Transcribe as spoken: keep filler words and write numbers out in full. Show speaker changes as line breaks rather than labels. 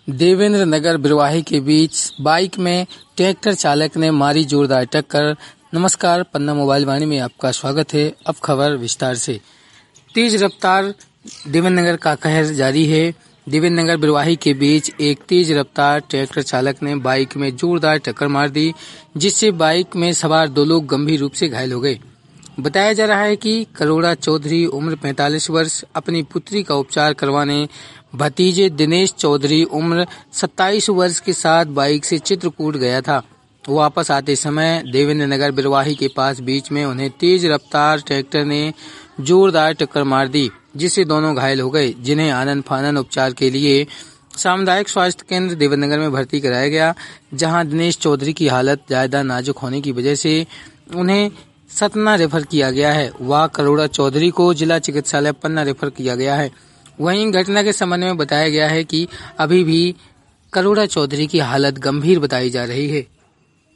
देवेंद्र नगर बिरवाही के बीच बाइक में ट्रैक्टर चालक ने मारी जोरदार टक्कर। नमस्कार, पन्ना मोबाइल वाणी में आपका स्वागत है। अब खबर विस्तार से। तेज रफ्तार देवेंद्र नगर का कहर जारी है। देवेंद्र नगर बिरवाही के बीच एक तेज रफ्तार ट्रैक्टर चालक ने बाइक में जोरदार टक्कर मार दी, जिससे बाइक में सवार दो लोग गंभीर रूप से घायल हो गए। बताया जा रहा है कि करोड़ा चौधरी उम्र पैंतालीस वर्ष अपनी पुत्री का उपचार करवाने भतीजे दिनेश चौधरी उम्र सत्ताईस वर्ष के साथ बाइक से चित्रकूट गया था। वापस आते समय देवेंद्र नगर बिरवाही के पास बीच में उन्हें तेज रफ्तार ट्रैक्टर ने जोरदार टक्कर मार दी, जिससे दोनों घायल हो गए, जिन्हें आनन फानन उपचार के लिए सामुदायिक स्वास्थ्य केंद्र देवेंद्र नगर में भर्ती कराया गया, जहां दिनेश चौधरी की हालत ज्यादा नाजुक होने की वजह से उन्हें सतना रेफर किया गया है। वह करोड़ा चौधरी को जिला चिकित्सालय पन्ना रेफर किया गया है। वहीं घटना के संबंध में बताया गया है कि अभी भी करोड़ा चौधरी की हालत गंभीर बताई जा रही है।